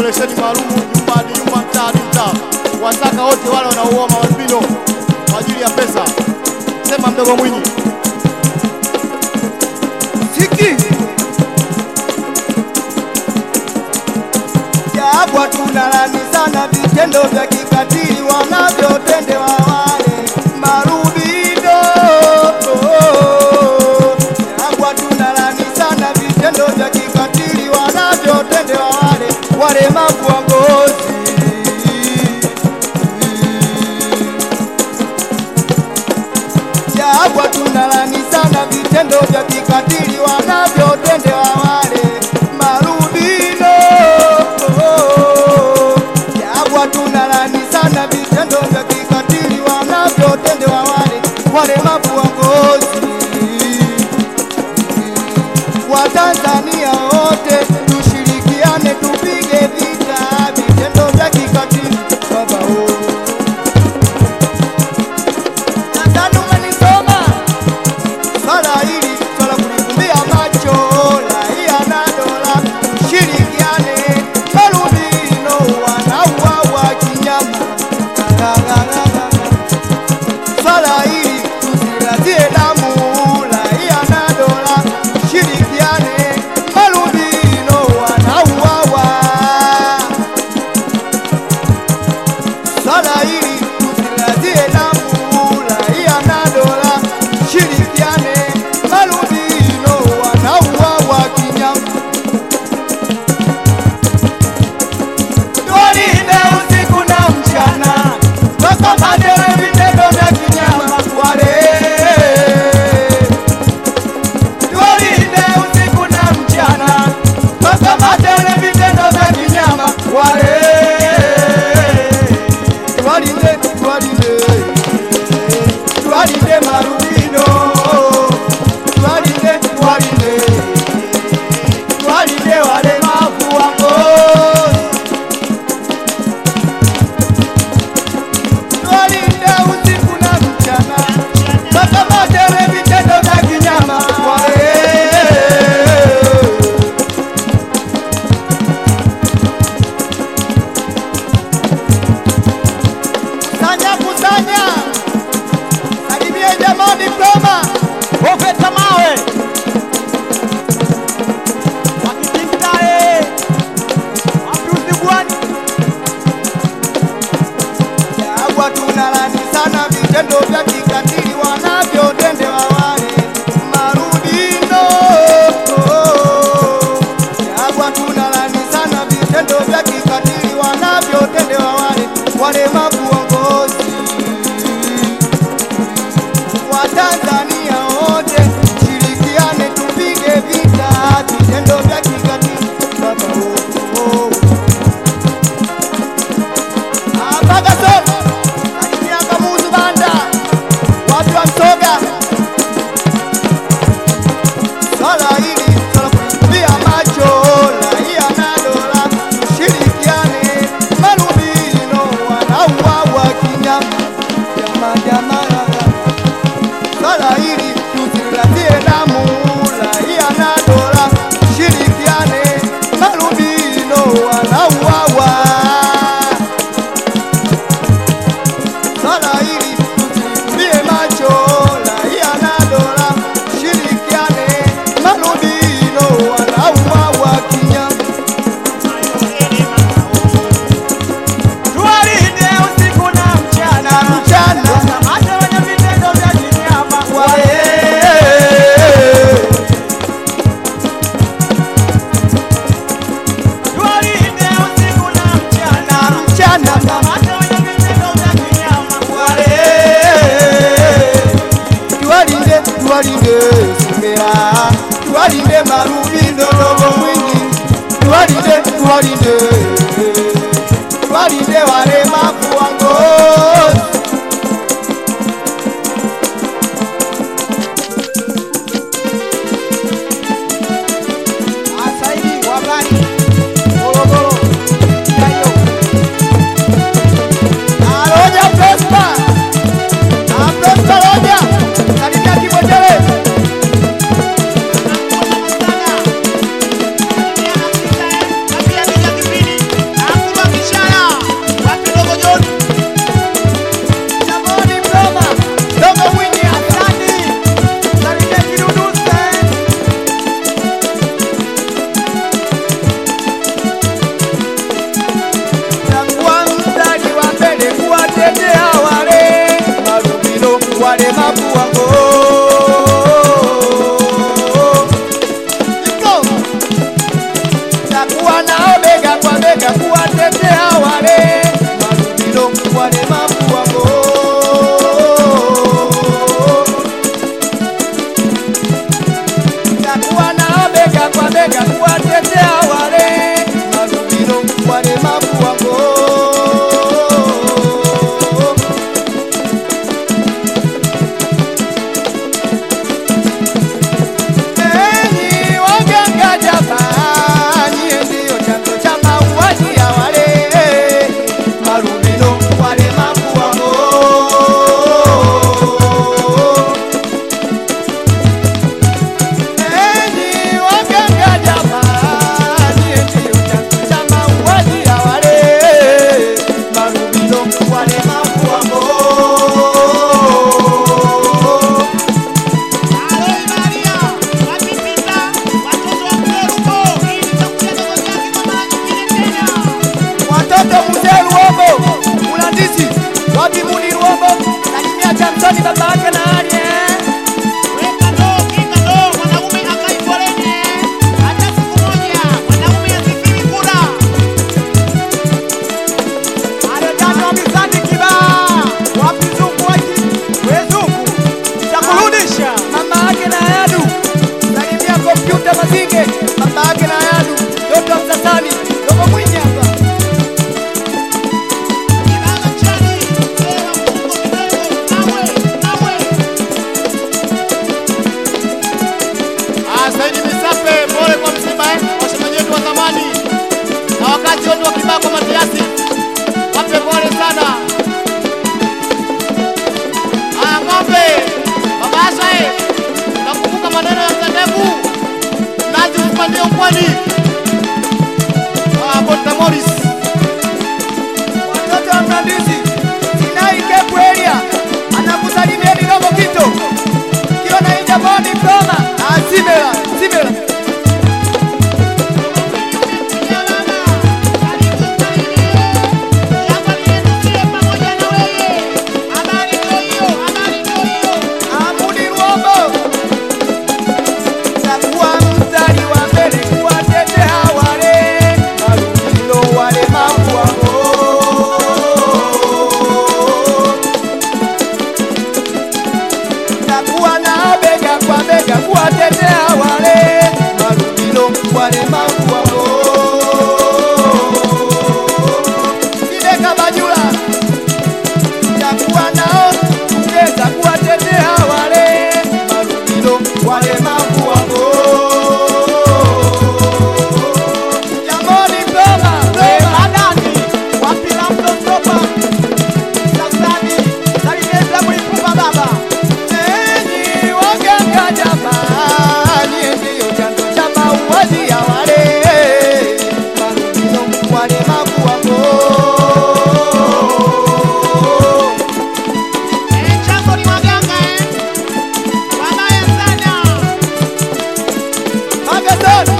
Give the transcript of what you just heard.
operesheni maalum nyumba hadi nyumba, mtaa hadi mtaa, kuwasaka wote wale wanaoua maalbino kwa ajili ya pesa. Sema mdogo Mwinyi. Siki Jabwa tunalani sana vitendo vya kikatili wanavyotendewa wale marubino. Jabwa tunalani sana vitendo vya kikatili wanavyotendewa wale walemavu wa ngozi. Jabwa tunalani sana vitendo vya kikatili wanavyotendewa wale marubino. Jabwa tunalani sana vitendo vya kikatili wanavyotendewa wale walemavu wa ngozi. Watanzania wote tushirikiane, tupige vita vitendo vya kikatili. Baba nadhani umenisoma swala hili, swala kulifumbia macho raia na dola. Tushirikiane, marubino wanauawa kinyama. Swala hili tusilazie damu raia na dola. Tushirikiane, marubino wanauawa. Swala hili tusilazie damu raia na dola. Tushirikiane, marubino wanauawa kinyama. Tuwalinde usiku na mchana, tukapambane vitendo vya kinyama wale. Tuwalinde usiku na mchana, tukapambane vitendo vya kinyama wale. Tuwalinde, tuwalinde, tuwalinde marubino. Tuwalinde, tuwalinde, tuwalinde walemavu wa ngozi. Tuwalinde usiku na mchana, tukapambane vitendo vya kinyama wale. Kusanya, kusanya, salimie jamaa diploma Profesa Mawe wakitimtae Abdul Bwani. Jabwa tunalani sana vitendo vya kikatili wanavyotendewa wale marubino. Jabwa tunalani sana vitendo vya kikatili wanavyotendewa wale walemavu wa ngozi. Watanzania wote shirikiane, tupige vita vitendo vya kikatili. Baba Pagason alikia Kamuzu Banda, watu wa Msoga. Swala hili swala kulifumbia macho raia na dola. Tushirikiane, marubino wanauawa kinyama. Jama swala hili tusilazie damu raia na dola. Tushirikiane, marubino wanauawa. Swala hili tusifumbie macho raia na dola. Tushirikiane, marubino wanauawa kinyama. Tuwalinde usiku na mchana, tukamate wenye vitendo vya kinyama wale. Tuwalinde usiku na mchana, tukamate wenye vitendo vya kinyama wale. Tuwalinde, tuwalinde Sumera, tuwalinde marubino dogo Mwinyi. Tuwalinde, tuwalinde, tuwalinde walemavu wa ngozi. Asaidi wabani Morogoro Yayo Aloja Prosper na Prosper Roja Karibia Kibojele. Pia wango. Takuwa nao bega kwa bega kuwatetea wale marumilo, walemavu wango. Takuwa nao bega kwa bega kuwatetea wale marumilo, walemavu wango. Wapi Muni Ruombo, salimia Jamsoni babake na Ali. Weka ndo, mwanaume akai foleni. Hata siku moja, mwanaume asifiri kura. Ale tano mizani kiba. Wapi Zungu waki, we Zungu, nitakurudisha. Mama yake na Yadu, salimia kompyuta Mazinge, baba yake na Yadu, Dr. Msasani, Dogo Mwinyi hapa. Saidi Misape, pole kwa msiba wasemaji wetu wa zamani na wakati wote wa kibako Matiasi, wape pole sana. Ng'ombe baba Asha, nakumbuka maneno ya Mzandevu nazi usipande ukweli. Bonta Morris, watoto wa Mlandizi, Sinai Kepu area, anakusalimia ni Robo Kito, kilo na Injaboni Mdoma, Simela. Amudi Ruombo, takuwa mstari wa mbele kuwatetea wale marumilo, walemavu wango. Takuwa na bega kwa bega kuwatetea wale marumilo, walemavu wango. Kideka Bajula, takuwa nao ungeza kuwatetea wale marumilo, walemavu wango. Jamoni Mdoma, Adani, wapila mdostopa Sasani, salimeza mwipupa baba. Enyi waganga jamani, ndiyo chanzo cha mauaji ya wale marumilo, walemavu wango. Chango ni waganga wabaya sana. Magason